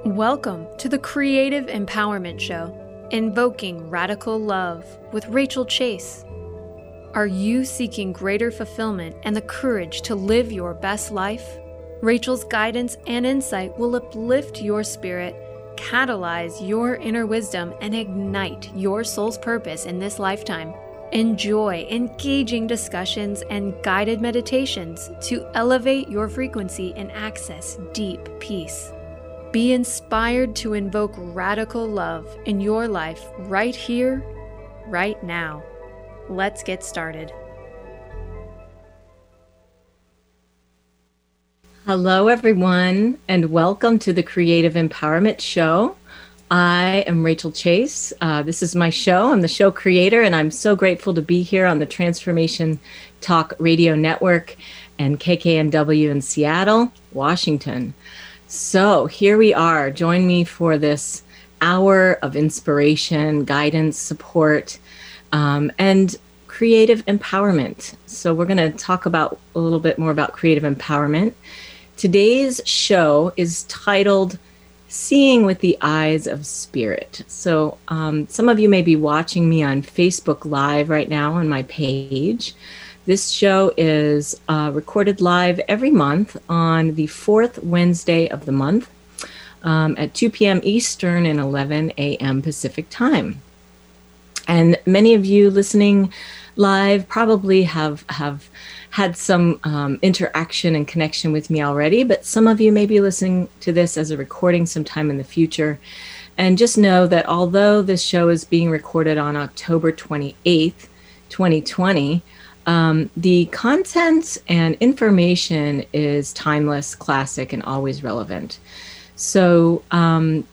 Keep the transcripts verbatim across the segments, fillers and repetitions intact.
Welcome to the Creative Empowerment Show, Invoking Radical Love with Rachel Chase. Are you seeking greater fulfillment and the courage to live your best life? Rachel's guidance and insight will uplift your spirit, catalyze your inner wisdom, and ignite your soul's purpose in this lifetime. Enjoy engaging discussions and guided meditations to elevate your frequency and access deep peace. Be inspired to invoke radical love in your life right here, right now. Let's get started. Hello, everyone, and welcome to the Creative Empowerment Show. I am Rachel Chase. Uh, this is my show. I'm the show creator, and I'm so grateful to be here on the Transformation Talk Radio Network and K K N W in Seattle, Washington. So here we are. Join me for this hour of inspiration, guidance, support, um, and creative empowerment. So we're going to talk about a little bit more about creative empowerment. Today's show is titled Seeing with the Eyes of Spirit. So um, some of you may be watching me on Facebook Live right now on my page. This show is uh, recorded live every month on the fourth Wednesday of the month um, at two p.m. Eastern and eleven a.m. Pacific time. And many of you listening live probably have, have had some um, interaction and connection with me already, but some of you may be listening to this as a recording sometime in the future. And just know that although this show is being recorded on October twenty-eighth, twenty twenty, Um, the content and information is timeless, classic, and always relevant. So um,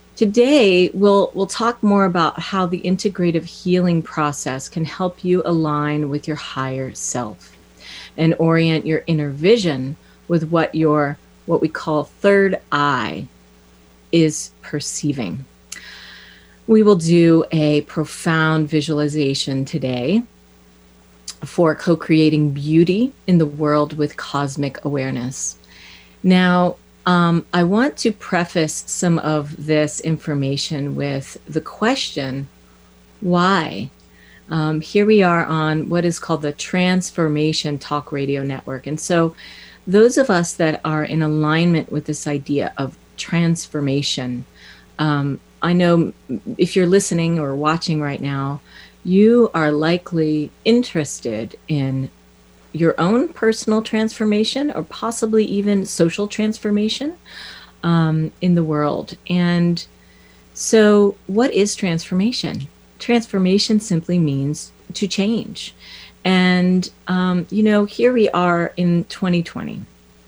today we'll we'll talk more about how the integrative healing process can help you align with your higher self and orient your inner vision with what your what we call third eye is perceiving. We will do a profound visualization today for co-creating beauty in the world with cosmic awareness. Now, um, I want to preface some of this information with the question, why? Um, here we are on what is called the Transformation Talk Radio Network. And so those of us that are in alignment with this idea of transformation, um, I know if you're listening or watching right now, you are likely interested in your own personal transformation or possibly even social transformation um, in the world. And so what is transformation? Transformation simply means to change. And, um, you know, here we are in twenty twenty,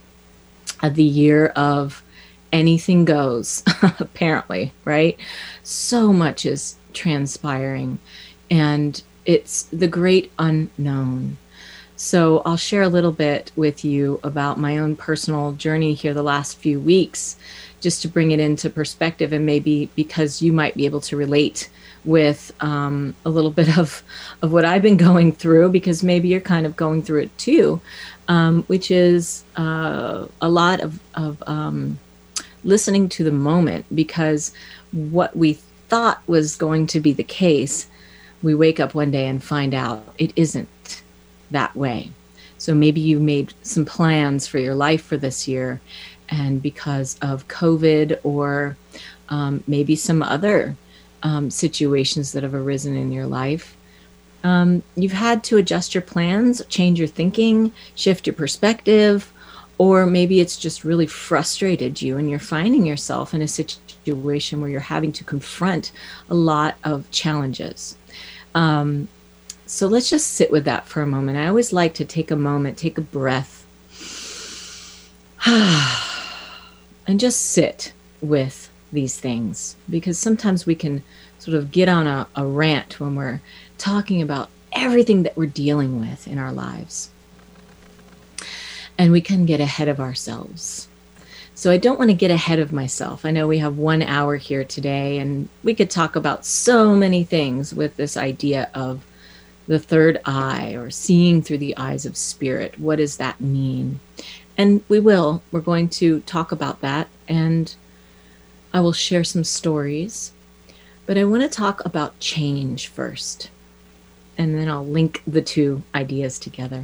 uh, the year of anything goes, apparently, right? So much is transpiring. And it's the great unknown. So I'll share a little bit with you about my own personal journey here the last few weeks, just to bring it into perspective, and maybe because you might be able to relate with um, a little bit of, of what I've been going through, because maybe you're kind of going through it too, um, which is uh, a lot of, of um, listening to the moment, because what we thought was going to be the case, we wake up one day and find out it isn't that way. So maybe you made some plans for your life for this year, and because of COVID or um, maybe some other um, situations that have arisen in your life, um, you've had to adjust your plans, change your thinking, shift your perspective, or maybe it's just really frustrated you and you're finding yourself in a situation where you're having to confront a lot of challenges. Um, so let's just sit with that for a moment. I always like to take a moment, take a breath, and just sit with these things, because sometimes we can sort of get on a, a rant when we're talking about everything that we're dealing with in our lives. And we can get ahead of ourselves. So I don't want to get ahead of myself. I know we have one hour here today, and we could talk about so many things with this idea of the third eye, or seeing through the eyes of spirit. What does that mean? And we will. We're going to talk about that. And I will share some stories, but I want to talk about change first, and then I'll link the two ideas together.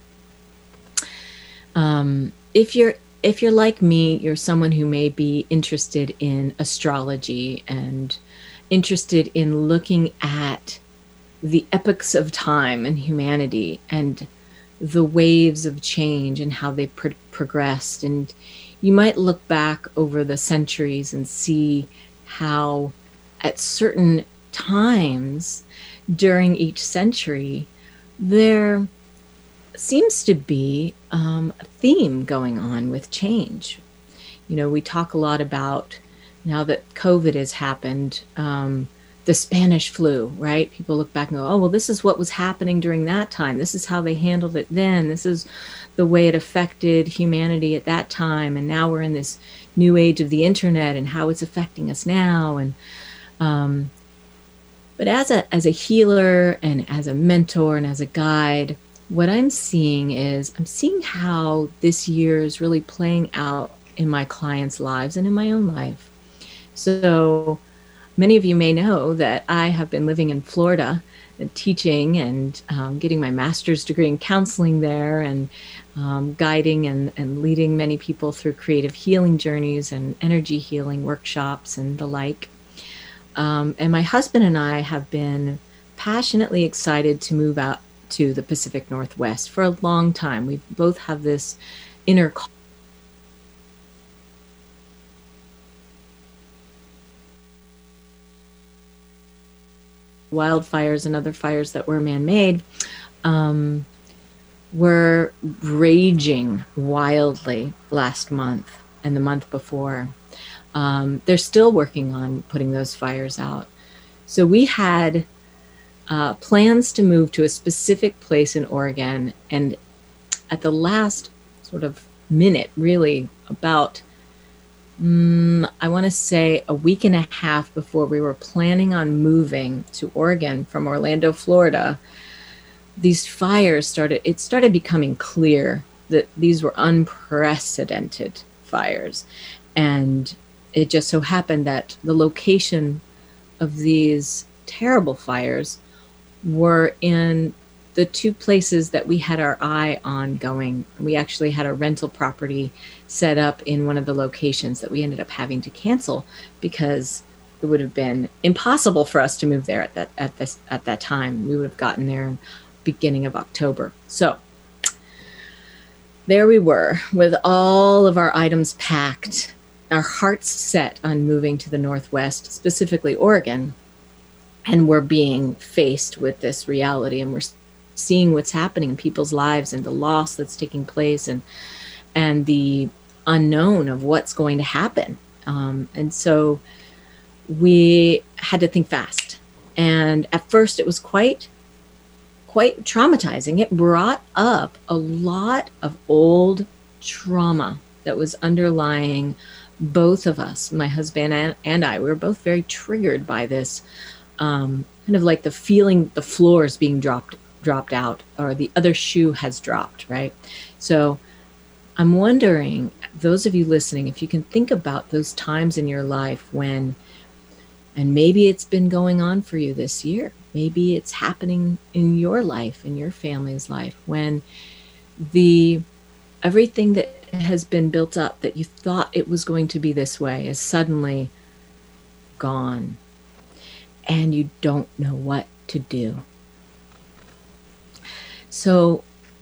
Um, if you're if you're like me, you're someone who may be interested in astrology and interested in looking at the epochs of time in humanity and the waves of change and how they pro- progressed. And you might look back over the centuries and see how at certain times during each century, there seems to be um, a theme going on with change. You know, we talk a lot about, now that COVID has happened, um, the Spanish flu, right? People look back and go, oh, well, this is what was happening during that time. This is how they handled it then. This is the way it affected humanity at that time. And now we're in this new age of the internet and how it's affecting us now. And um, but as a as a healer and as a mentor and as a guide, what I'm seeing is I'm seeing how this year is really playing out in my clients' lives and in my own life. So many of you may know that I have been living in Florida and teaching and um, getting my master's degree in counseling there, and um, guiding and, and leading many people through creative healing journeys and energy healing workshops and the like. Um, and my husband and I have been passionately excited to move out to the Pacific Northwest for a long time. We both have this inner wildfires and other fires that were man-made um, were raging wildly last month and the month before. Um, they're still working on putting those fires out. So we had Uh, plans to move to a specific place in Oregon, and at the last sort of minute, really about, um, I want to say a week and a half before we were planning on moving to Oregon from Orlando, Florida, these fires started, it started becoming clear that these were unprecedented fires. And it just so happened that the location of these terrible fires were in the two places that we had our eye on going. We actually had a rental property set up in one of the locations that we ended up having to cancel because it would have been impossible for us to move there at that at this at that time. We would have gotten there in the beginning of October. So there we were with all of our items packed, our hearts set on moving to the Northwest, specifically Oregon. And we're being faced with this reality, and we're seeing what's happening in people's lives and the loss that's taking place, and and the unknown of what's going to happen. Um, and so we had to think fast. And at first it was quite, quite traumatizing. It brought up a lot of old trauma that was underlying both of us, my husband and, and I. We were both very triggered by this. Um, kind of like the feeling the floor is being dropped dropped out, or the other shoe has dropped, right? So I'm wondering, those of you listening, if you can think about those times in your life when, and maybe it's been going on for you this year, maybe it's happening in your life, in your family's life, when the everything that has been built up that you thought it was going to be this way is suddenly gone. And you don't know what to do. So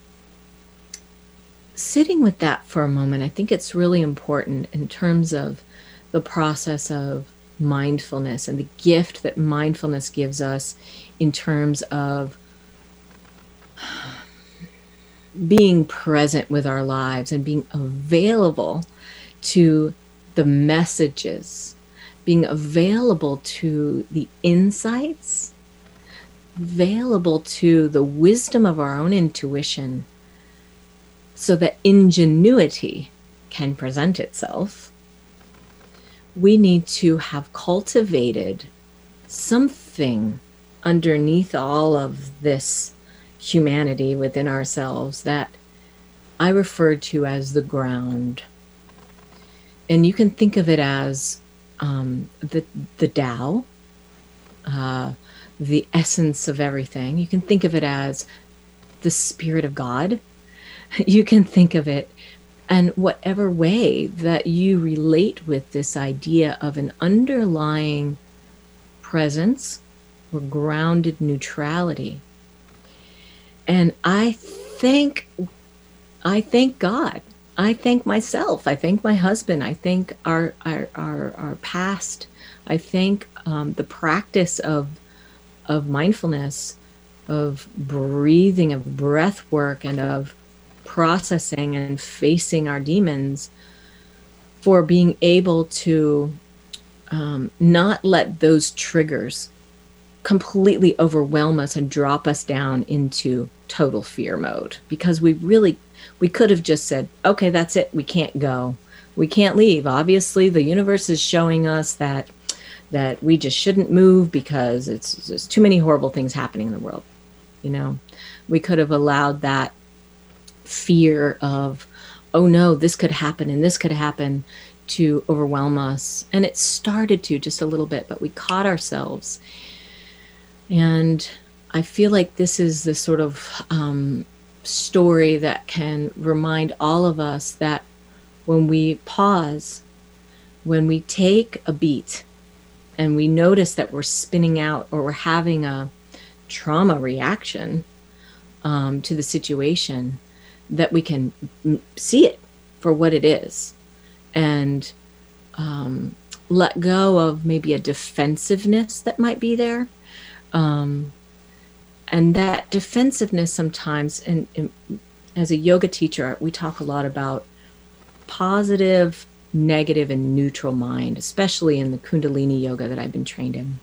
sitting with that for a moment, I think it's really important in terms of the process of mindfulness and the gift that mindfulness gives us in terms of being present with our lives and being available to the messages, being available to the insights, available to the wisdom of our own intuition, so that ingenuity can present itself. We need to have cultivated something underneath all of this humanity within ourselves that I refer to as the ground. And you can think of it as um, the the Tao, uh, the essence of everything. You can think of it as the spirit of God. You can think of it, and whatever way that you relate with this idea of an underlying presence or grounded neutrality. And I thank, I thank God. I thank myself. I thank my husband. I thank our our our, our past. I thank um, the practice of of mindfulness, of breathing, of breath work, and of processing and facing our demons, for being able to um, not let those triggers completely overwhelm us and drop us down into total fear mode. Because we really, we could have just said, okay, that's it. We can't go. We can't leave. Obviously, the universe is showing us that that we just shouldn't move because it's there's too many horrible things happening in the world. You know, we could have allowed that fear of, oh no, this could happen and this could happen, to overwhelm us. And it started to just a little bit, but we caught ourselves. And I feel like this is the sort of um, story that can remind all of us that when we pause, when we take a beat and we notice that we're spinning out or we're having a trauma reaction um, to the situation, that we can m- see it for what it is, and um, let go of maybe a defensiveness that might be there. Um, and that defensiveness sometimes, and, and as a yoga teacher, we talk a lot about positive, negative, and neutral mind, especially in the Kundalini yoga that I've been trained in.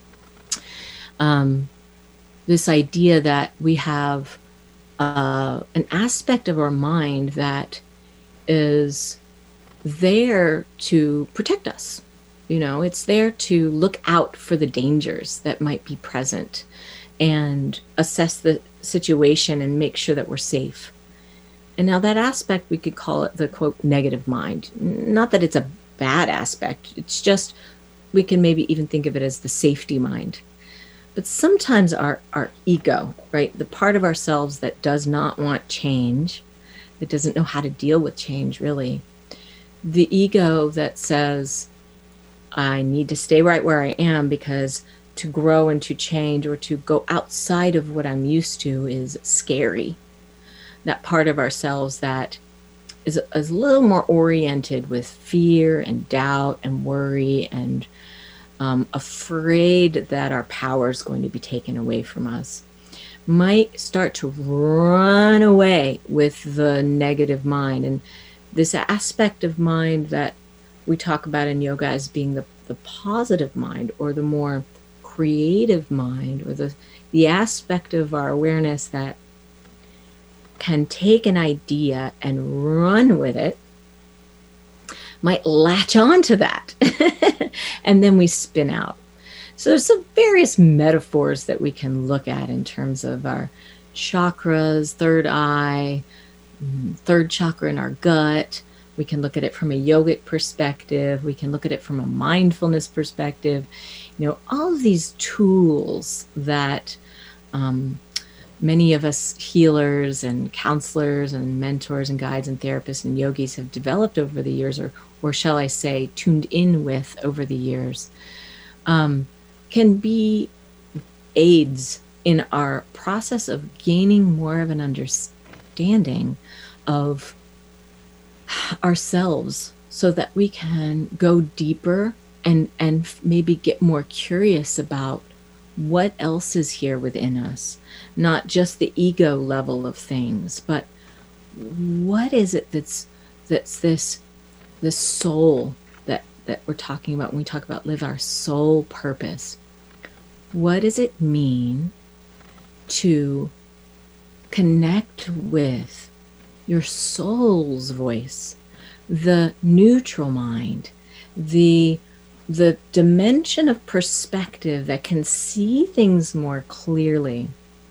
Um, this idea that we have uh, an aspect of our mind that is there to protect us. You know, it's there to look out for the dangers that might be present and assess the situation and make sure that we're safe. And now that aspect, we could call it the, quote, negative mind. Not that it's a bad aspect. It's just, we can maybe even think of it as the safety mind. But sometimes our, our ego, right, the part of ourselves that does not want change, that doesn't know how to deal with change, really, the ego that says, I need to stay right where I am because to grow and to change or to go outside of what I'm used to is scary. That part of ourselves that is, is a little more oriented with fear and doubt and worry and um, afraid that our power is going to be taken away from us, might start to run away with the negative mind. And this aspect of mind that we talk about in yoga as being the, the positive mind, or the more creative mind, or the, the aspect of our awareness that can take an idea and run with it, might latch on to that. And then we spin out. So there's some various metaphors that we can look at in terms of our chakras, third eye, third chakra in our gut. We can look at it from a yogic perspective. We can look at it from a mindfulness perspective. You know, all of these tools that um, many of us healers and counselors and mentors and guides and therapists and yogis have developed over the years, or, or shall I say, tuned in with over the years, um, can be aids in our process of gaining more of an understanding of ourselves, so that we can go deeper and and maybe get more curious about what else is here within us, not just the ego level of things, but what is it that's that's this this soul that that we're talking about when we talk about live our soul purpose. What does it mean to connect with your soul's voice, the neutral mind, the the dimension of perspective that can see things more clearly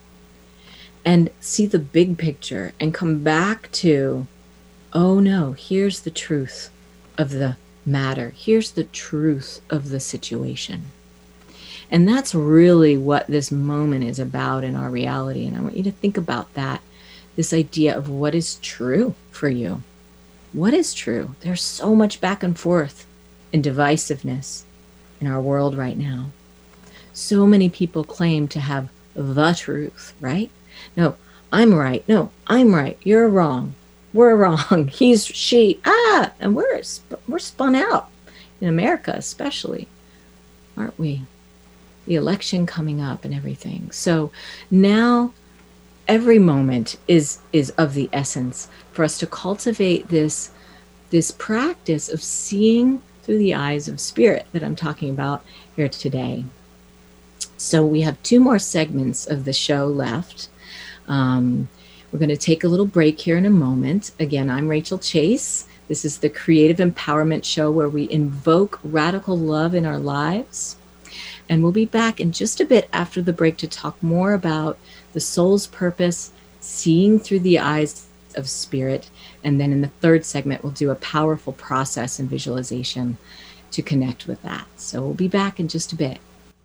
and see the big picture and come back to, oh no, here's the truth of the matter. Here's the truth of the situation. And that's really what this moment is about in our reality. And I want you to think about that, this idea of what is true for you. What is true? There's so much back and forth and divisiveness in our world right now. So many people claim to have the truth, right? No, I'm right. No, I'm right. You're wrong. We're wrong. He's, she, ah, and we're, we're spun out in America, especially, aren't we? The election coming up and everything. So now every moment is is of the essence for us to cultivate this this practice of seeing through the eyes of spirit that I'm talking about here today. So we have two more segments of the show left. Um, we're going to take a little break here in a moment. Again, I'm Rachel Chase. This is the Creative Empowerment Show where we invoke radical love in our lives. And we'll be back in just a bit after the break to talk more about the soul's purpose, seeing through the eyes of spirit. And then in the third segment, we'll do a powerful process and visualization to connect with that. So we'll be back in just a bit.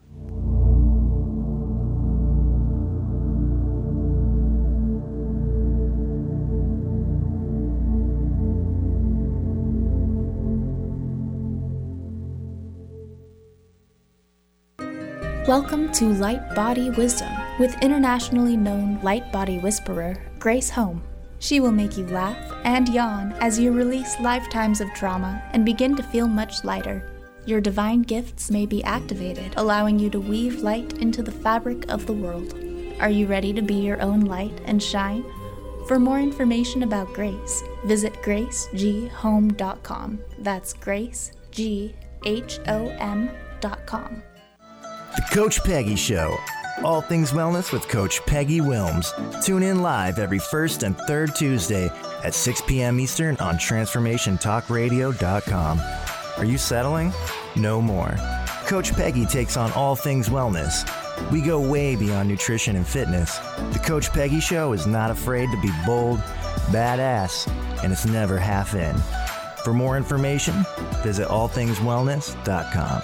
Welcome to Light Body Wisdom with internationally known light body whisperer Grace Home. She will make you laugh and yawn as you release lifetimes of trauma and begin to feel much lighter. Your divine gifts may be activated, allowing you to weave light into the fabric of the world. Are you ready to be your own light and shine? For more information about Grace, visit grace g home dot com. That's Grace, G H O M dot com. The Coach Peggy Show. All things wellness with Coach Peggy Wilms. Tune in live every first and third Tuesday at six p.m. Eastern on transformation talk radio dot com. Are you settling? No more. Coach Peggy takes on all things wellness. We go way beyond nutrition and fitness. The Coach Peggy Show is not afraid to be bold, badass, and it's never half in. For more information, visit all things wellness dot com.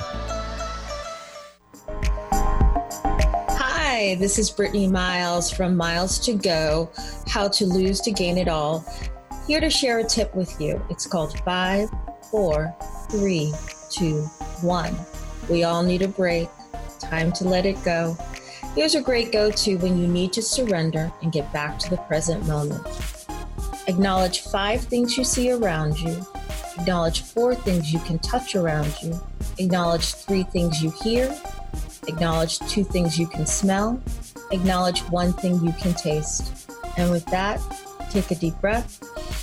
Hi, this is Brittany Miles from Miles to Go, How to Lose to Gain It All. Here to share a tip with you. It's called five, four, three, two, one. We all need a break. Time to let it go. Here's a great go-to when you need to surrender and get back to the present moment. Acknowledge five things you see around you. Acknowledge four things you can touch around you. Acknowledge three things you hear. Acknowledge two things you can smell. Acknowledge one thing you can taste. And with that, take a deep breath.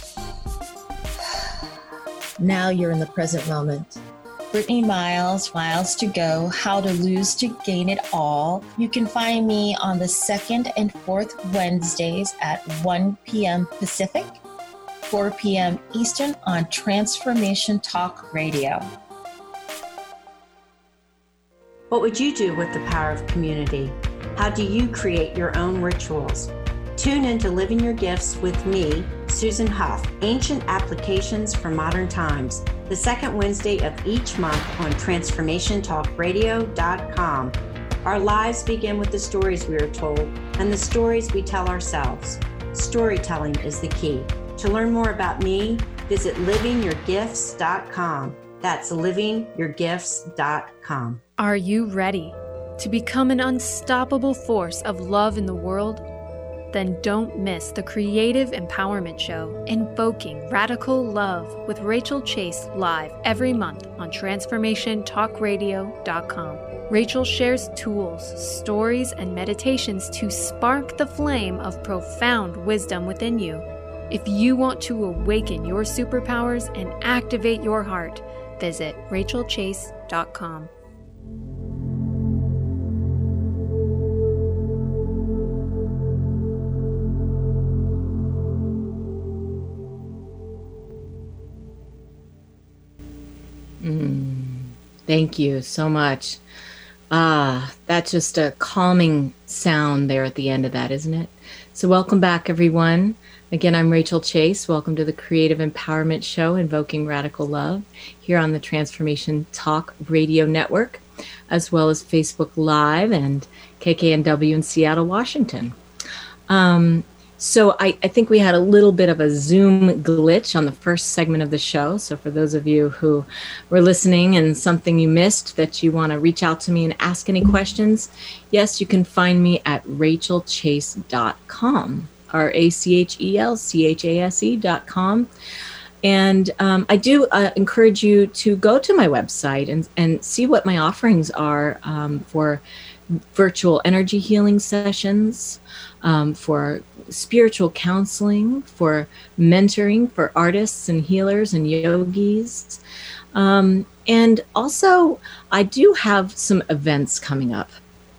Now you're in the present moment. Brittany Miles, Miles to Go, How to Lose to Gain It All. You can find me on the second and fourth Wednesdays at one p.m. Pacific, four p.m. Eastern on Transformation Talk Radio. What would you do with the power of community? How do you create your own rituals? Tune in to Living Your Gifts with me, Susan Huff, Ancient Applications for Modern Times, the second Wednesday of each month on transformation talk radio dot com. Our lives begin with the stories we are told and the stories we tell ourselves. Storytelling is the key. To learn more about me, visit living your gifts dot com. That's living your gifts dot com. Are you ready to become an unstoppable force of love in the world? Then don't miss the Creative Empowerment Show, Invoking Radical Love with Rachel Chase, live every month on transformation talk radio dot com. Rachel shares tools, stories, and meditations to spark the flame of profound wisdom within you. If you want to awaken your superpowers and activate your heart, visit rachel chase dot com. Mm, thank you so much. Ah, that's just a calming sound there at the end of that, isn't it? So welcome back, everyone. Again, I'm Rachel Chase. Welcome to the Creative Empowerment Show, Invoking Radical Love, here on the Transformation Talk Radio Network, as well as Facebook Live and K K N W in Seattle, Washington. Um, so I, I think we had a little bit of a Zoom glitch on the first segment of the show. So for those of you who were listening and something you missed that you want to reach out to me and ask any questions, yes, you can find me at rachel chase dot com. R A C H E L C H A S E dot com. And um, I do uh, encourage you to go to my website and, and see what my offerings are um, for virtual energy healing sessions, um, for spiritual counseling, for mentoring for artists and healers and yogis. Um, and also, I do have some events coming up.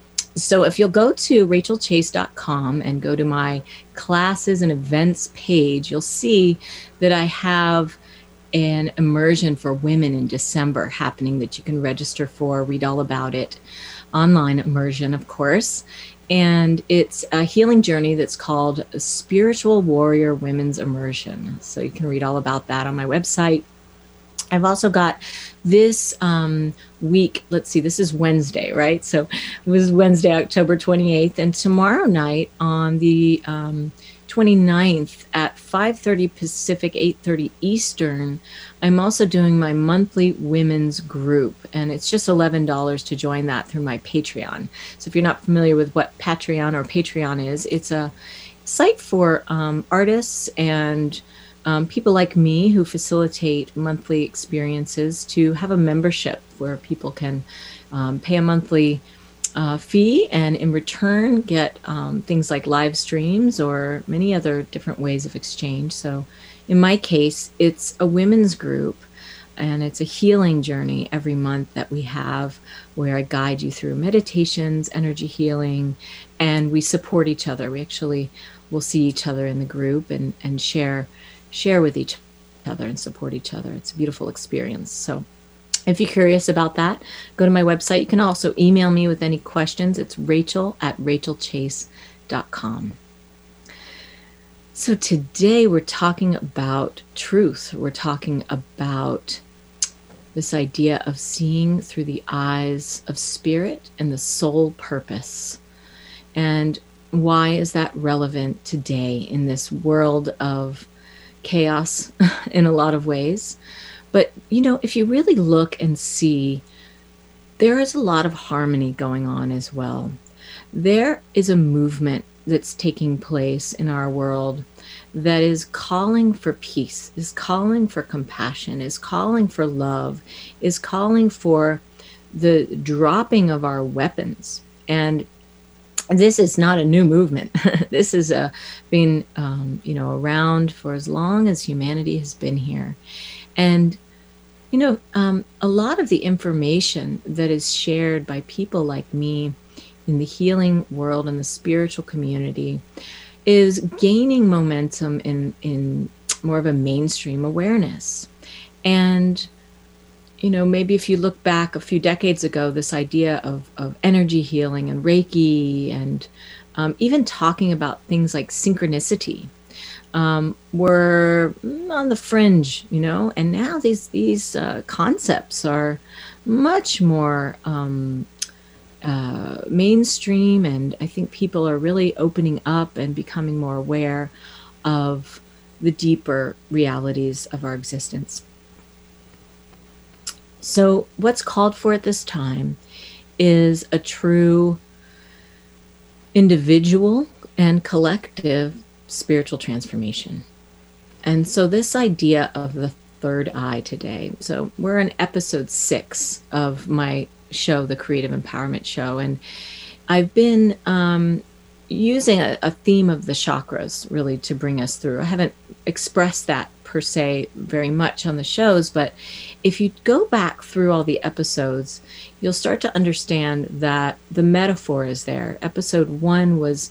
So if you'll go to rachel chase dot com and go to my classes and events page, you'll see that I have an immersion for women in December happening that you can register for, read all about it. Online immersion, of course. And it's a healing journey that's called Spiritual Warrior Women's Immersion. So you can read all about that on my website. I've also got this um, week, let's see, this is Wednesday, right? So it was Wednesday, October twenty-eighth, and tomorrow night on the um, twenty-ninth at five thirty Pacific, eight thirty Eastern, I'm also doing my monthly women's group, and it's just eleven dollars to join that through my Patreon. So if you're not familiar with what Patreon or Patreon is, it's a site for um, artists and Um, people like me who facilitate monthly experiences to have a membership where people can um, pay a monthly uh, fee and in return get um, things like live streams or many other different ways of exchange. So in my case, it's a women's group and it's a healing journey every month that we have where I guide you through meditations, energy healing, and we support each other. We actually will see each other in the group and, and share share with each other and support each other. It's a beautiful experience. So if you're curious about that, go to my website. You can also email me with any questions. It's rachel at rachel chase dot com. So today we're talking about truth. We're talking about this idea of seeing through the eyes of spirit and the soul purpose. And why is that relevant today in this world of chaos in a lot of ways? But, you know, if you really look and see, there is a lot of harmony going on as well. There is a movement that's taking place in our world that is calling for peace, is calling for compassion, is calling for love, is calling for the dropping of our weapons. And this is not a new movement. This has uh, been, um, you know, around for as long as humanity has been here. And, you know, um, a lot of the information that is shared by people like me in the healing world and the spiritual community is gaining momentum in, in more of a mainstream awareness. And you know, maybe if you look back a few decades ago, this idea of, of energy healing and Reiki and um, even talking about things like synchronicity um, were on the fringe, you know, and now these, these uh, concepts are much more um, uh, mainstream, and I think people are really opening up and becoming more aware of the deeper realities of our existence. So what's called for at this time is a true individual and collective spiritual transformation. And so this idea of the third eye today, so we're in episode six of my show, The Creative Empowerment Show, and I've been um, using a, a theme of the chakras really to bring us through. I haven't expressed that per se very much on the shows, but if you go back through all the episodes, you'll start to understand that the metaphor is there. Episode one was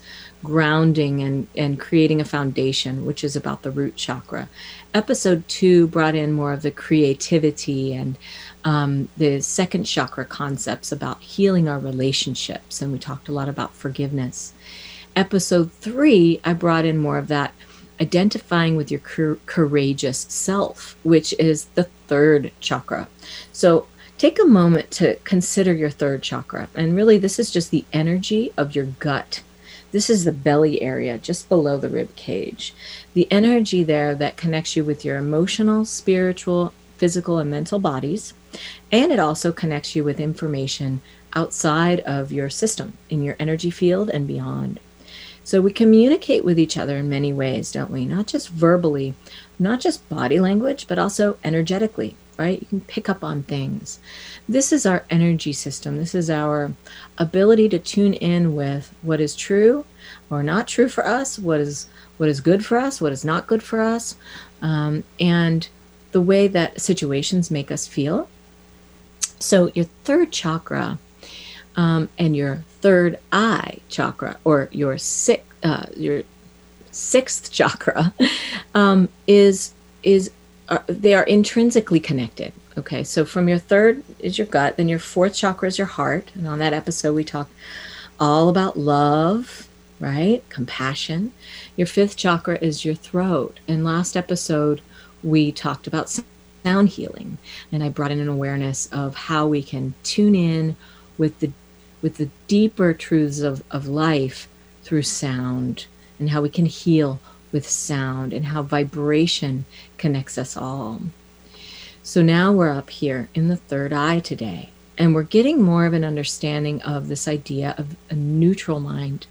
grounding and, and creating a foundation, which is about the root chakra. Episode two brought in more of the creativity and um, the second chakra concepts about healing our relationships. And we talked a lot about forgiveness. Episode three, I brought in more of that identifying with your cur- courageous self, which is the third chakra. So take a moment to consider your third chakra. And really, this is just the energy of your gut. This is the belly area, just below the rib cage. The energy there that connects you with your emotional, spiritual, physical, and mental bodies. And it also connects you with information outside of your system, in your energy field and beyond. So we communicate with each other in many ways, don't we? Not just verbally, not just body language, but also energetically, right? You can pick up on things. This is our energy system. This is our ability to tune in with what is true or not true for us, what is what is good for us, what is not good for us, um, and the way that situations make us feel. So your third chakra um, and your third eye chakra, or your sixth, uh, your sixth chakra, um, is is uh, they are intrinsically connected. Okay, so from your third is your gut, then your fourth chakra is your heart, and on that episode we talked all about love, right? Compassion. Your fifth chakra is your throat, and last episode we talked about sound healing, and I brought in an awareness of how we can tune in with the with the deeper truths of, of life through sound, and how we can heal with sound, and how vibration connects us all. So now we're up here in the third eye today, and we're getting more of an understanding of this idea of a neutral mind.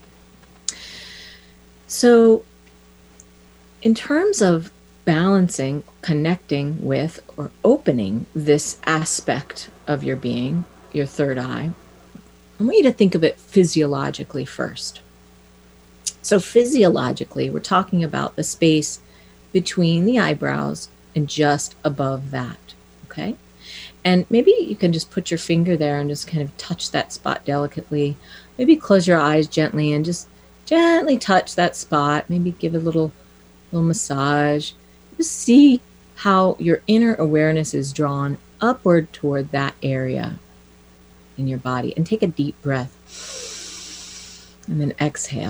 So in terms of balancing, connecting with, or opening this aspect of your being, your third eye, I want you to think of it physiologically first. So physiologically, we're talking about the space between the eyebrows and just above that, okay? And maybe you can just put your finger there and just kind of touch that spot delicately. Maybe close your eyes gently and just gently touch that spot. Maybe give it a little, little massage. Just see how your inner awareness is drawn upward toward that area in your body, and take a deep breath and then exhale.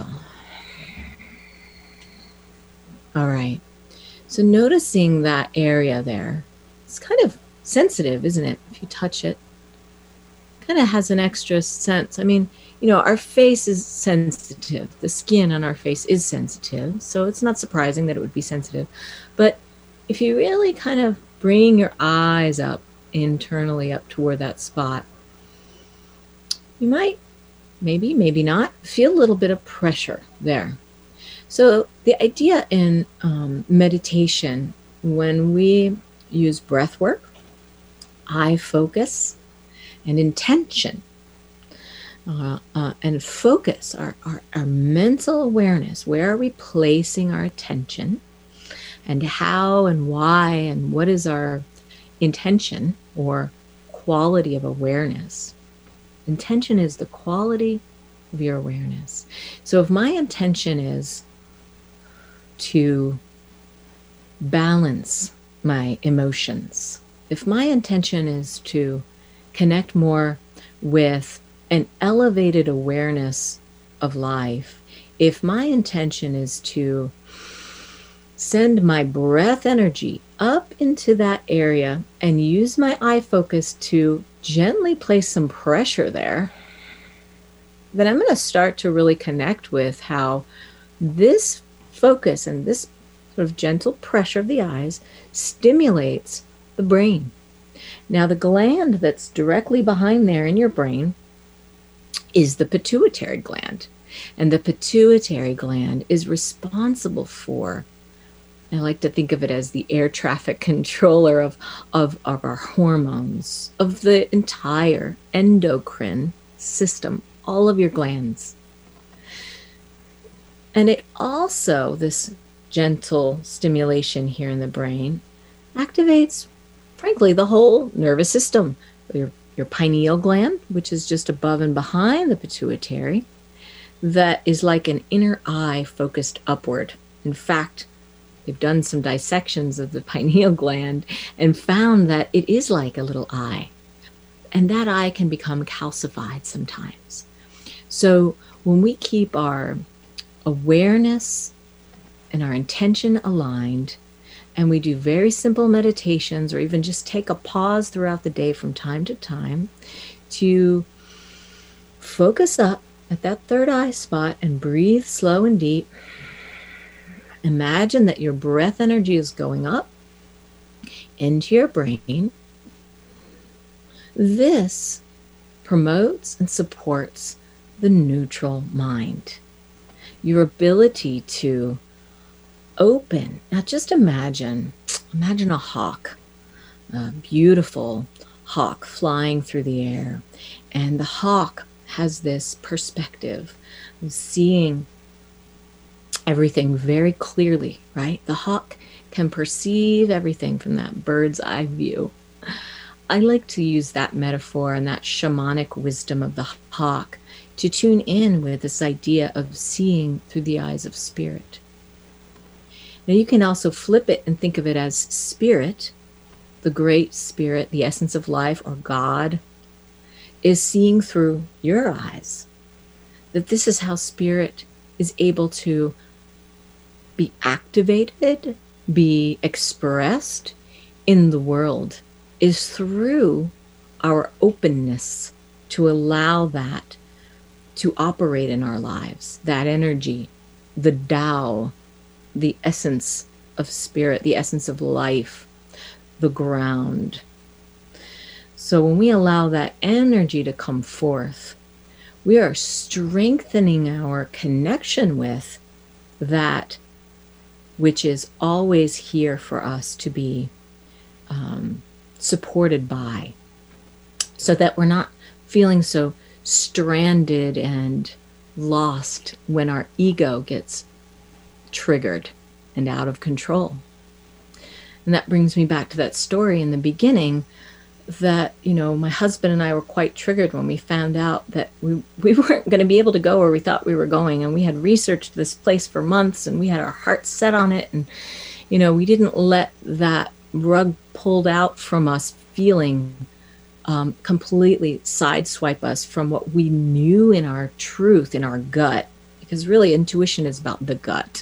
All right, so noticing that area there, it's kind of sensitive, isn't it? If you touch it, kind of has an extra sense. I mean, you know, our face is sensitive. The skin on our face is sensitive, so it's not surprising that it would be sensitive. But if you really kind of bring your eyes up internally up toward that spot, you might, maybe, maybe not, feel a little bit of pressure there. So the idea in um, meditation, when we use breath work, eye focus, and intention, uh, uh, and focus, our, our, our mental awareness, where are we placing our attention, and how and why and what is our intention or quality of awareness. Intention is the quality of your awareness. So if my intention is to balance my emotions, if my intention is to connect more with an elevated awareness of life, if my intention is to send my breath energy up into that area and use my eye focus to gently place some pressure there, then I'm going to start to really connect with how this focus and this sort of gentle pressure of the eyes stimulates the brain. Now, the gland that's directly behind there in your brain is the pituitary gland. And the pituitary gland is responsible for, I like to think of it as the air traffic controller of, of, of our hormones, of the entire endocrine system, all of your glands. And it also, this gentle stimulation here in the brain, activates, frankly, the whole nervous system. Your, your pineal gland, which is just above and behind the pituitary, that is like an inner eye focused upward. In fact, they've done some dissections of the pineal gland and found that it is like a little eye. And that eye can become calcified sometimes. So when we keep our awareness and our intention aligned, and we do very simple meditations, or even just take a pause throughout the day from time to time to focus up at that third eye spot and breathe slow and deep. Imagine that your breath energy is going up into your brain. This promotes and supports the neutral mind. Your ability to open. Now just imagine, imagine a hawk, a beautiful hawk flying through the air. And the hawk has this perspective of seeing everything very clearly, right? The hawk can perceive everything from that bird's eye view. I like to use that metaphor and that shamanic wisdom of the hawk to tune in with this idea of seeing through the eyes of spirit. Now you can also flip it and think of it as spirit, the great spirit, the essence of life, or God, is seeing through your eyes. That this is how spirit is able to be activated, be expressed in the world, is through our openness to allow that to operate in our lives, that energy, the Tao, the essence of spirit, the essence of life, the ground. So when we allow that energy to come forth, we are strengthening our connection with that which is always here for us to be um, supported by, so that we're not feeling so stranded and lost when our ego gets triggered and out of control. And that brings me back to that story in the beginning that, you know, my husband and I were quite triggered when we found out that we, we weren't going to be able to go where we thought we were going. And we had researched this place for months and we had our hearts set on it. And, you know, we didn't let that rug pulled out from us feeling um, completely sideswipe us from what we knew in our truth, in our gut. Because really intuition is about the gut.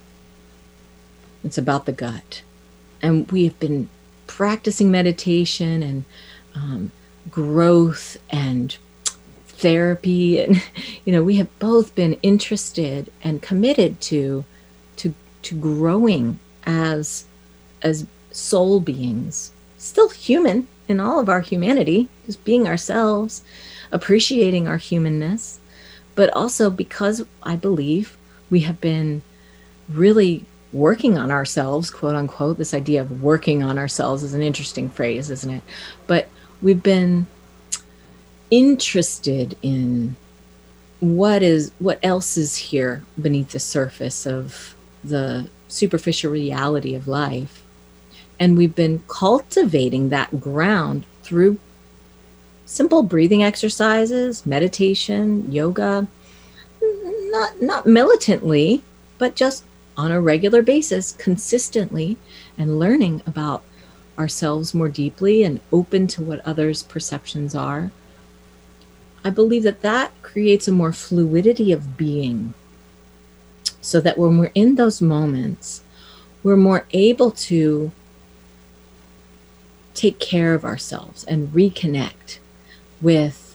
It's about the gut. And we have been practicing meditation and um, growth and therapy. And, you know, we have both been interested and committed to, to, to growing as, as soul beings, still human in all of our humanity, just being ourselves, appreciating our humanness, but also because I believe we have been really working on ourselves, quote unquote. This idea of working on ourselves is an interesting phrase, isn't it? But we've been interested in what is, what else is here beneath the surface of the superficial reality of life. And we've been cultivating that ground through simple breathing exercises, meditation, yoga, not, not militantly, but just on a regular basis, consistently, and learning about ourselves more deeply and open to what others' perceptions are. I believe that that creates a more fluidity of being, so that when we're in those moments, we're more able to take care of ourselves and reconnect with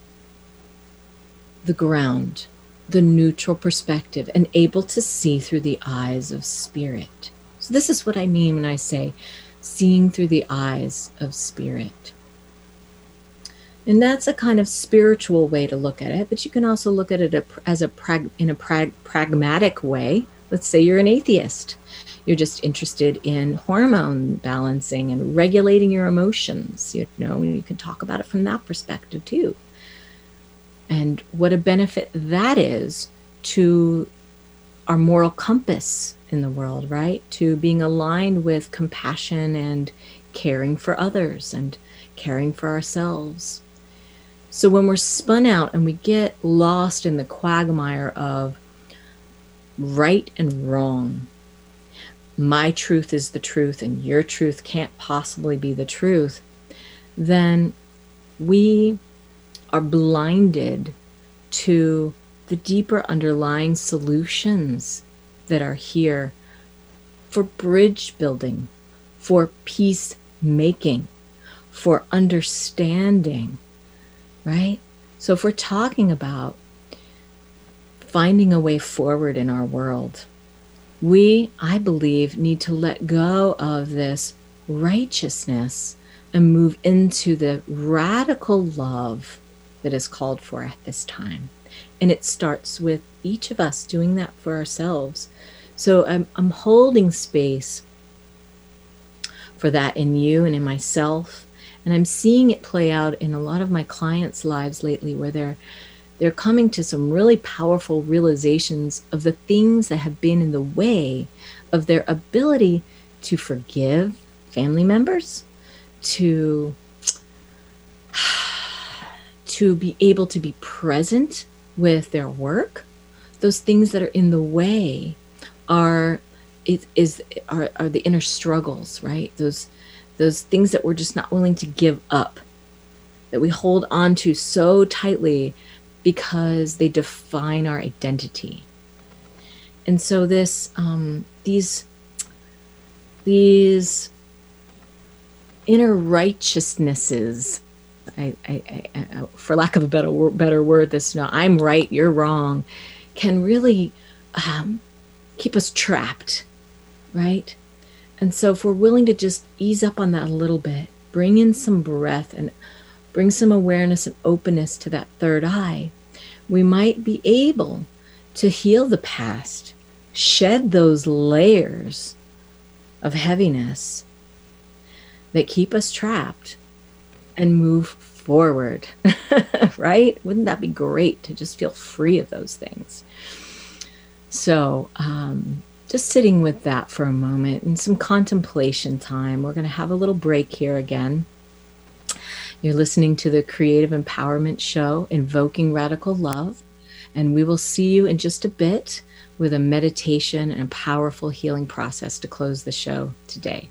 the ground, the neutral perspective, and able to see through the eyes of spirit. So this is what I mean when I say seeing through the eyes of spirit. And that's a kind of spiritual way to look at it, but you can also look at it as a prag- in a prag- pragmatic way. Let's say you're an atheist. You're just interested in hormone balancing and regulating your emotions. You know, you can talk about it from that perspective too. And what a benefit that is to our moral compass in the world, right? To being aligned with compassion and caring for others and caring for ourselves. So when we're spun out and we get lost in the quagmire of right and wrong, my truth is the truth and your truth can't possibly be the truth, then we are blinded to the deeper underlying solutions that are here for bridge building, for peace making, for understanding, right? So if we're talking about finding a way forward in our world, we, I believe, need to let go of this righteousness and move into the radical love that is called for at this time. And it starts with each of us doing that for ourselves. So I'm, I'm holding space for that in you and in myself. And I'm seeing it play out in a lot of my clients' lives lately, where they're they're coming to some really powerful realizations of the things that have been in the way of their ability to forgive family members, to, to be able to be present with their work. Those things that are in the way are it is are, are the inner struggles, right? Those those things that we're just not willing to give up, that we hold on to so tightly because they define our identity. And so this um, these these inner righteousnesses, I, I, I, for lack of a better better word, this, you know, I'm right, you're wrong, can really um, keep us trapped, right? And so if we're willing to just ease up on that a little bit, bring in some breath and bring some awareness and openness to that third eye, we might be able to heal the past, shed those layers of heaviness that keep us trapped, and move forward, right? Wouldn't that be great to just feel free of those things? So um, just sitting with that for a moment and some contemplation time. We're going to have a little break here again. You're listening to the Creative Empowerment Show, Invoking Radical Love, and we will see you in just a bit with a meditation and a powerful healing process to close the show today.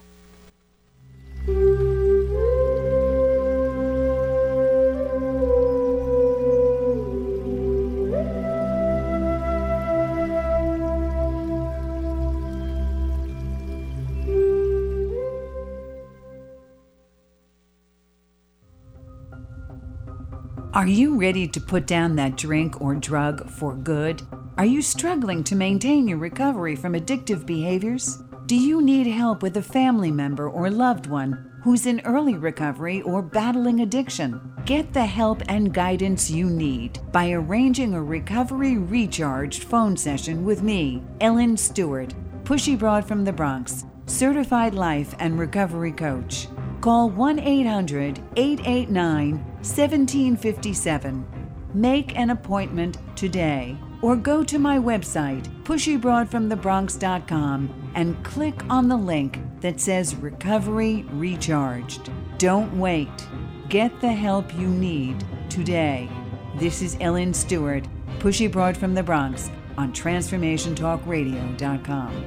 Are you ready to put down that drink or drug for good? Are you struggling to maintain your recovery from addictive behaviors? Do you need help with a family member or loved one who's in early recovery or battling addiction? Get the help and guidance you need by arranging a Recovery Recharged phone session with me, Ellen Stewart, Pushy Broad from the Bronx, certified life and recovery coach. Call one eight hundred, eight eight nine, one seven five seven. Make an appointment today, or go to my website, pushy broad from the bronx dot com, and click on the link that says Recovery Recharged. Don't wait. Get the help you need today. This is Ellen Stewart, Pushy Broad from the Bronx, on transformation talk radio dot com.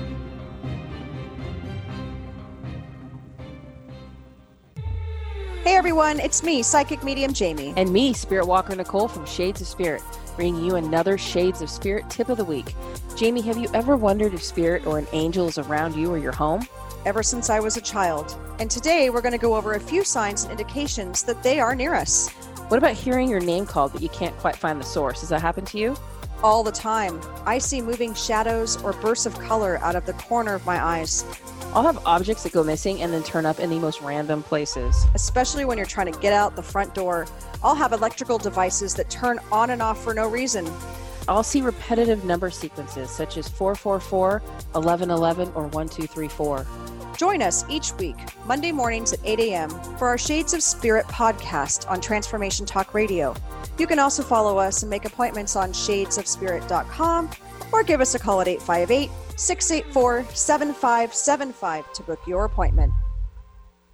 Hey everyone, it's me, Psychic Medium Jamie. And me, Spirit Walker Nicole from Shades of Spirit, bringing you another Shades of Spirit tip of the week. Jamie, have you ever wondered if spirit or an angel is around you or your home? Ever since I was a child. And today we're going to go over a few signs and indications that they are near us. What about hearing your name called but you can't quite find the source? Does that happen to you? All the time. I see moving shadows or bursts of color out of the corner of my eyes. I'll have objects that go missing and then turn up in the most random places. Especially when you're trying to get out the front door. I'll have electrical devices that turn on and off for no reason. I'll see repetitive number sequences such as four four four, eleven eleven, or one two three four. Join us each week, Monday mornings at eight a.m. for our Shades of Spirit podcast on Transformation Talk Radio. You can also follow us and make appointments on shades of spirit dot com or give us a call at eight five eight, six eight four, seven five seven five to book your appointment.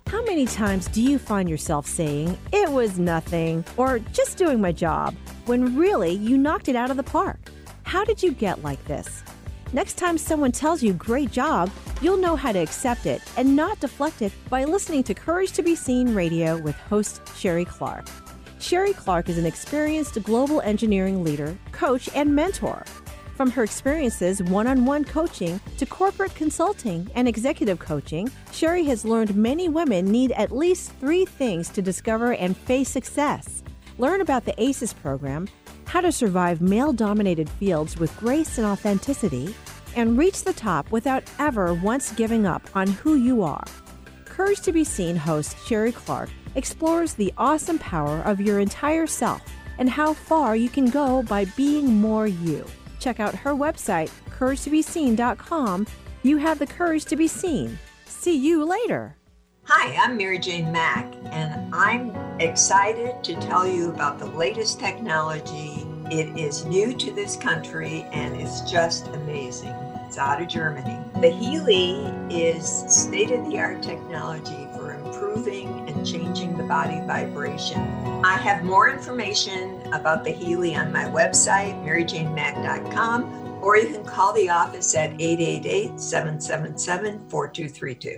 How many times do you find yourself saying, "It was nothing," or "just doing my job," when really you knocked it out of the park? How did you get like this? Next time someone tells you "great job," you'll know how to accept it and not deflect it by listening to Courage to Be Seen Radio with host Sherry Clark. Sherry Clark is an experienced global engineering leader, coach, and mentor. From her experiences one-on-one coaching to corporate consulting and executive coaching, Sherry has learned many women need at least three things to discover and face success. Learn about the ACES program, how to survive male-dominated fields with grace and authenticity, and reach the top without ever once giving up on who you are. Courage to Be Seen host Sherry Clark explores the awesome power of your entire self and how far you can go by being more you. Check out her website, courage to be seen dot com. You have the courage to be seen. See you later. Hi, I'm Mary Jane Mack, and I'm excited to tell you about the latest technology. It is new to this country, and it's just amazing. It's out of Germany. The Healy is state-of-the-art technology for improving and changing the body vibration. I have more information about the Healy on my website, mary jane mack dot com, or you can call the office at eight eight eight, seven seven seven, four two three two.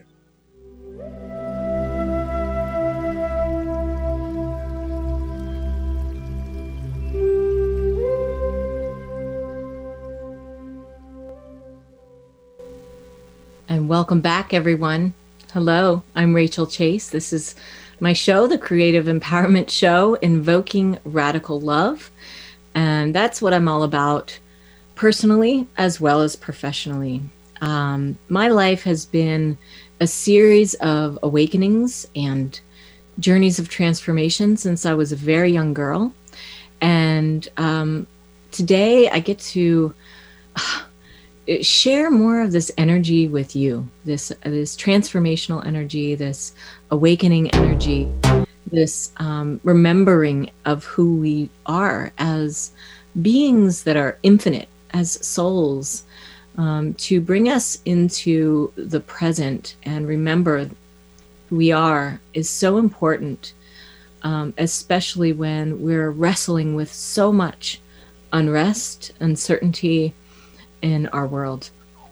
And welcome back, everyone. Hello, I'm Rachel Chase. This is my show, the Creative Empowerment Show, Invoking Radical Love. And that's what I'm all about personally as well as professionally. Um, my life has been a series of awakenings and journeys of transformation since I was a very young girl. And um, today I get to uh, share more of this energy with you, this this transformational energy, this awakening energy, this um, remembering of who we are as beings that are infinite, as souls, um, to bring us into the present and remember who we are is so important, um, especially when we're wrestling with so much unrest, uncertainty in our world.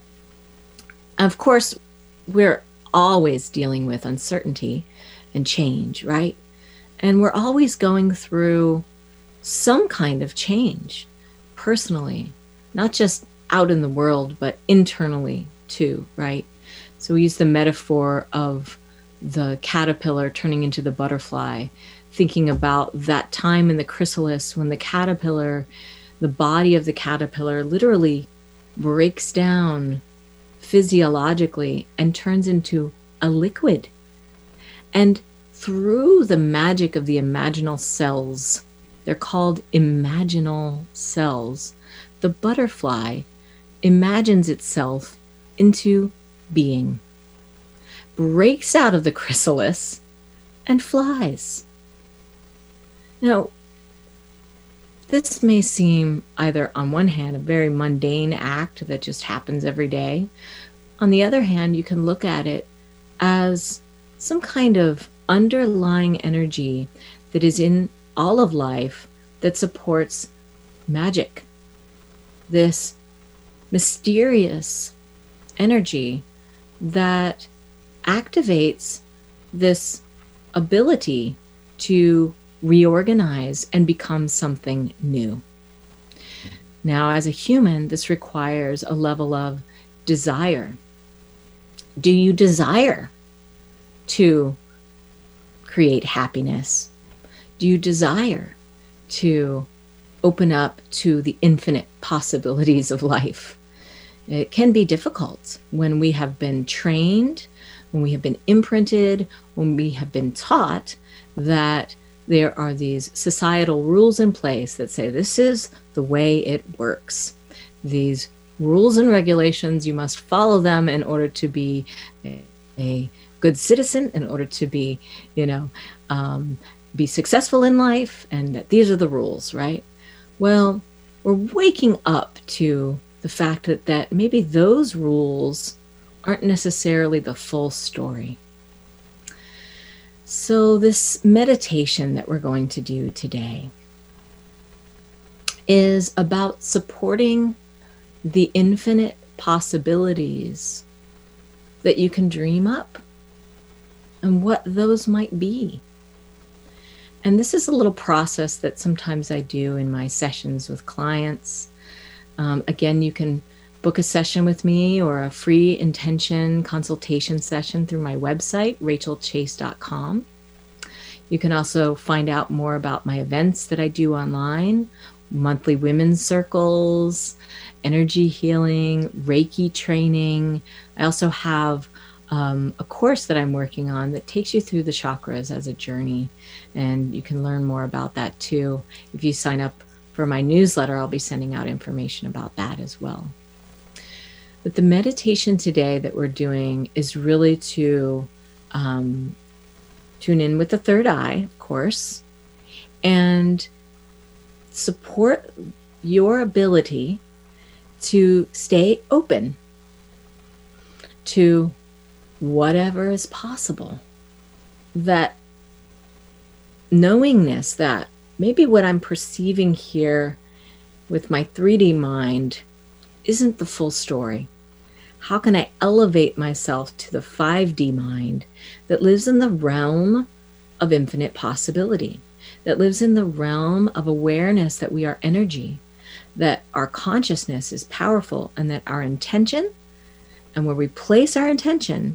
Of course, we're always dealing with uncertainty and change, right? And we're always going through some kind of change personally, not just out in the world, but internally too, right? So we use the metaphor of the caterpillar turning into the butterfly, thinking about that time in the chrysalis when the caterpillar, the body of the caterpillar literally breaks down physiologically and turns into a liquid. And through the magic of the imaginal cells, they're called imaginal cells, the butterfly imagines itself into being, breaks out of the chrysalis, and flies. Now, this may seem either on one hand a very mundane act that just happens every day. On the other hand, you can look at it as some kind of underlying energy that is in all of life that supports magic. This mysterious energy that activates this ability to reorganize and become something new. Now, as a human, this requires a level of desire. Do you desire to create happiness? Do you desire to open up to the infinite possibilities of life? It can be difficult when we have been trained, when we have been imprinted, when we have been taught that there are these societal rules in place that say this is the way it works. These rules and regulations, you must follow them in order to be a, a good citizen, in order to be, you know, um, be successful in life, and that these are the rules, right? Well, we're waking up to the fact that, that maybe those rules aren't necessarily the full story. So this meditation that we're going to do today is about supporting the infinite possibilities that you can dream up and what those might be. And this is a little process that sometimes I do in my sessions with clients. Um, again, you can book a session with me or a free intention consultation session through my website, rachel chase dot com. You can also find out more about my events that I do online, monthly women's circles, energy healing, Reiki training. I also have um, a course that I'm working on that takes you through the chakras as a journey. And you can learn more about that too. If you sign up for my newsletter, I'll be sending out information about that as well. But the meditation today that we're doing is really to um, tune in with the third eye, of course, and support your ability to stay open to whatever is possible. That knowingness that maybe what I'm perceiving here with my three D mind isn't the full story. How can I elevate myself to the five D mind that lives in the realm of infinite possibility, that lives in the realm of awareness that we are energy, that our consciousness is powerful, and that our intention, and where we place our intention,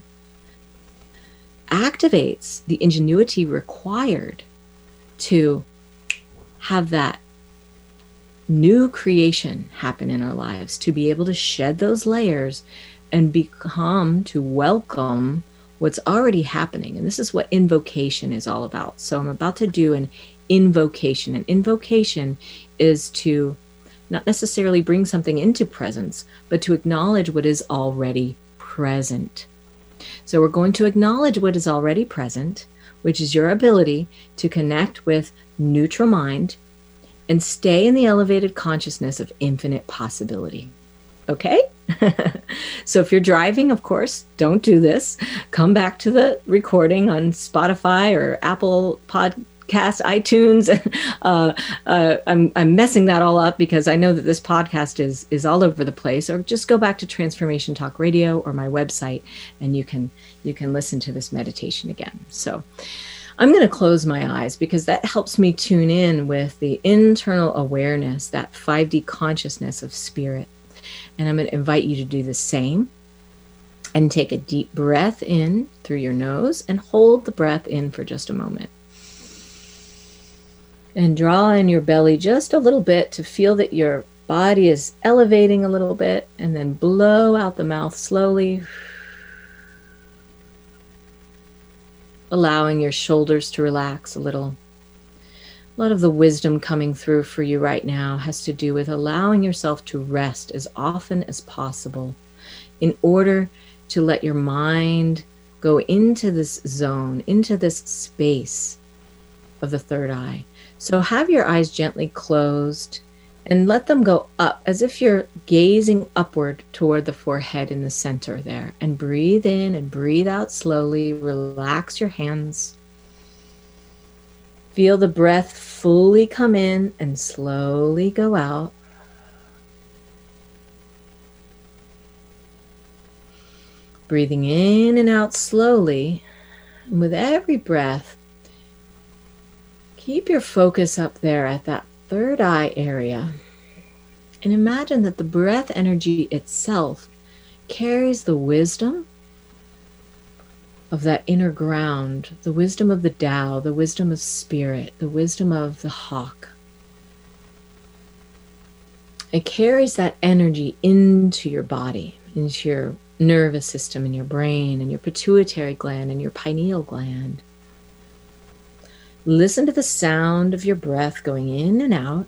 activates the ingenuity required to have that new creation happen in our lives, to be able to shed those layers and become, to welcome what's already happening. And this is what invocation is all about. So I'm about to do an invocation. An invocation is to not necessarily bring something into presence, but to acknowledge what is already present. So we're going to acknowledge what is already present, which is your ability to connect with neutral mind and stay in the elevated consciousness of infinite possibility. Okay? So if you're driving, of course, don't do this. Come back to the recording on Spotify or Apple Podcast, iTunes. uh, uh, I'm, I'm messing that all up because I know that this podcast is, is all over the place. Or just go back to Transformation Talk Radio or my website, and you can you can listen to this meditation again. So I'm going to close my eyes because that helps me tune in with the internal awareness, that five D consciousness of spirit. And I'm going to invite you to do the same and take a deep breath in through your nose and hold the breath in for just a moment. And draw in your belly just a little bit to feel that your body is elevating a little bit, and then blow out the mouth slowly, allowing your shoulders to relax a little. A lot of the wisdom coming through for you right now has to do with allowing yourself to rest as often as possible in order to let your mind go into this zone, into this space of the third eye. So have your eyes gently closed and let them go up as if you're gazing upward toward the forehead in the center there. And breathe in and breathe out slowly. Relax your hands. Feel the breath fully come in and slowly go out. Breathing in and out slowly. And with every breath, keep your focus up there at that third eye area. And imagine that the breath energy itself carries the wisdom of that inner ground, the wisdom of the Tao, the wisdom of spirit, the wisdom of the hawk. It carries that energy into your body, into your nervous system and your brain and your pituitary gland and your pineal gland. Listen to the sound of your breath going in and out.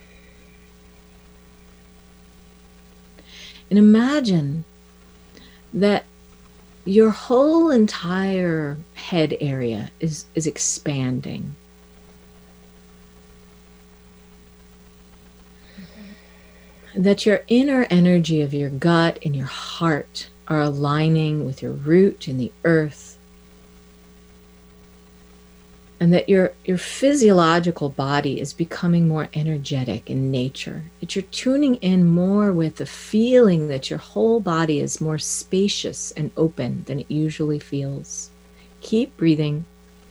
And imagine that your whole entire head area is, is expanding. That your inner energy of your gut and your heart are aligning with your root in the earth. And that your, your physiological body is becoming more energetic in nature. That you're tuning in more with the feeling that your whole body is more spacious and open than it usually feels. Keep breathing.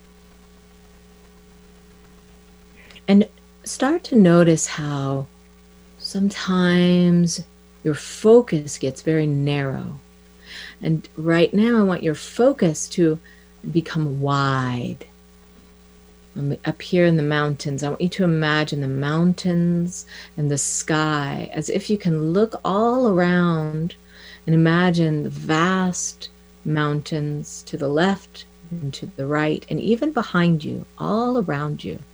And start to notice how sometimes your focus gets very narrow. And right now I want your focus to become wide. Up here in the mountains, I want you to imagine the mountains and the sky as if you can look all around and imagine the vast mountains to the left and to the right and even behind you, all around you.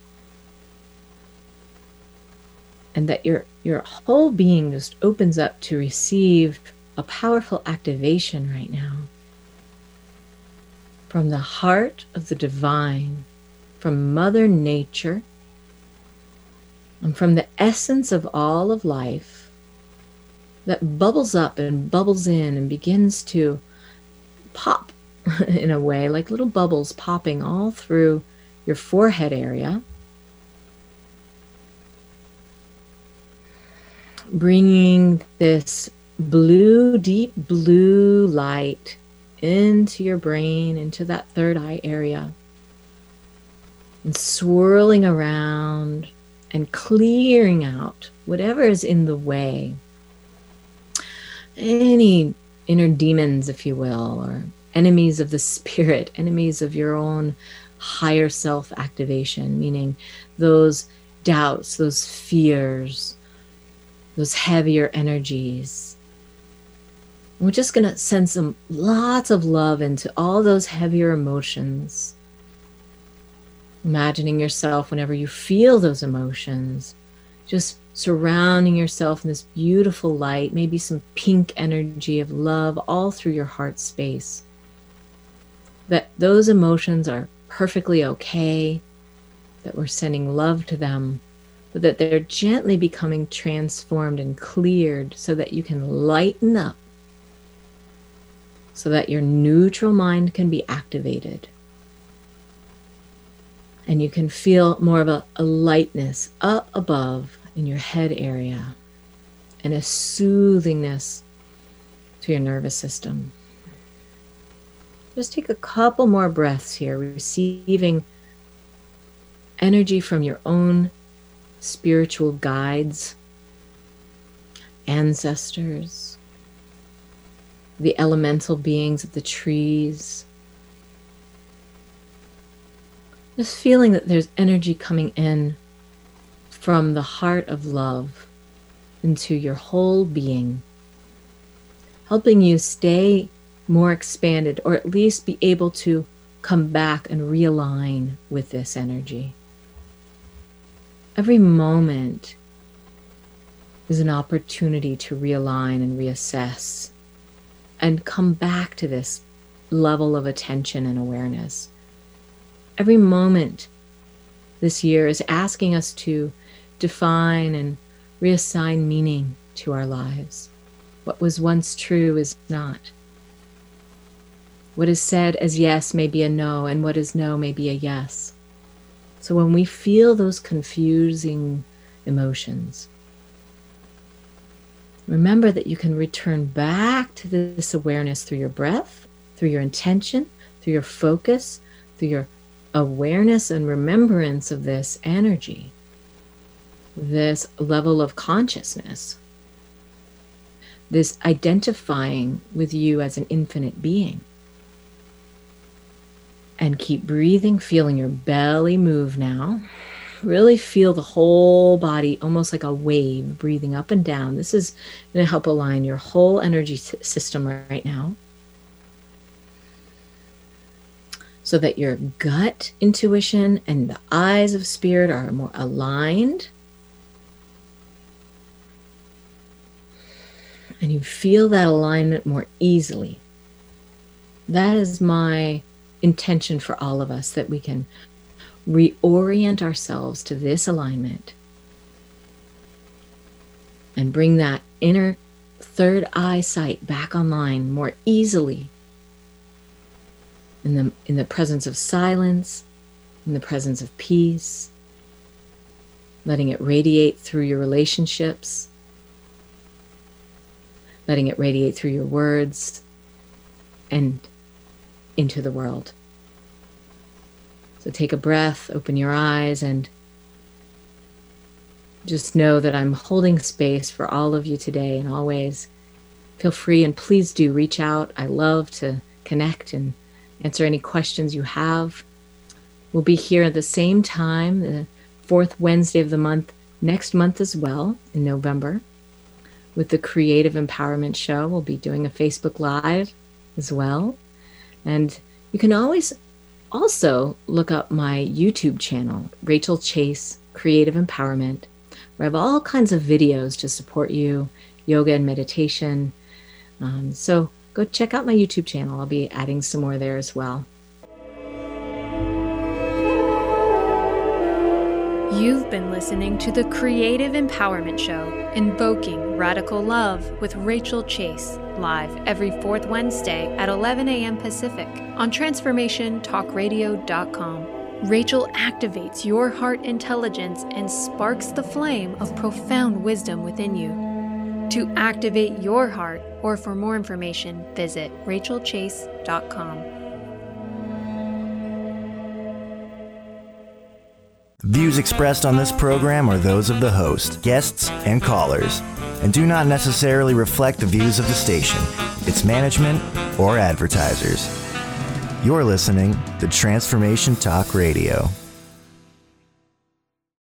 And that your, your whole being just opens up to receive a powerful activation right now from the heart of the divine, from Mother Nature, and from the essence of all of life that bubbles up and bubbles in and begins to pop in a way, like little bubbles popping all through your forehead area, bringing this blue, deep blue light into your brain, into that third eye area, and swirling around and clearing out whatever is in the way. Any inner demons, if you will, or enemies of the spirit, enemies of your own higher self activation, meaning those doubts, those fears, those heavier energies. We're just going to send some lots of love into all those heavier emotions. Imagining yourself whenever you feel those emotions, just surrounding yourself in this beautiful light, maybe some pink energy of love all through your heart space. That those emotions are perfectly okay, that we're sending love to them, but that they're gently becoming transformed and cleared so that you can lighten up, so that your neutral mind can be activated. And you can feel more of a, a lightness up above in your head area and a soothingness to your nervous system. Just take a couple more breaths here, receiving energy from your own spiritual guides, ancestors, the elemental beings of the trees. Just feeling that there's energy coming in from the heart of love into your whole being, helping you stay more expanded, or at least be able to come back and realign with this energy. Every moment is an opportunity to realign and reassess and come back to this level of attention and awareness. Every moment this year is asking us to define and reassign meaning to our lives. What was once true is not. What is said as yes may be a no, and what is no may be a yes. So when we feel those confusing emotions, remember that you can return back to this awareness through your breath, through your intention, through your focus, through your awareness and remembrance of this energy, this level of consciousness, this identifying with you as an infinite being. And keep breathing, feeling your belly move now. Really feel the whole body almost like a wave breathing up and down. This is going to help align your whole energy system right now, so that your gut intuition and the eyes of spirit are more aligned. And you feel that alignment more easily. That is my intention for all of us, that we can reorient ourselves to this alignment and bring that inner third eye sight back online more easily in the in the presence of silence, in the presence of peace, letting it radiate through your relationships, letting it radiate through your words and into the world. So take a breath, open your eyes, and just know that I'm holding space for all of you today and always. Feel free and please do reach out. I love to connect and answer any questions you have. We'll be here at the same time, the fourth Wednesday of the month, next month as well, in November, with the Creative Empowerment Show. We'll be doing a Facebook Live as well. And you can always also look up my YouTube channel, Rachel Chase Creative Empowerment, where I have all kinds of videos to support you, yoga and meditation. Um, so go check out my YouTube channel. I'll be adding some more there as well. You've been listening to the Creative Empowerment Show, Invoking Radical Love with Rachel Chase, live every fourth Wednesday at eleven a.m. Pacific on transformation talk radio dot com. Rachel activates your heart intelligence and sparks the flame of profound wisdom within you. To activate your heart, or for more information, visit rachel chase dot com. Views expressed on this program are those of the host, guests, and callers, and do not necessarily reflect the views of the station, its management, or advertisers. You're listening to Transformation Talk Radio.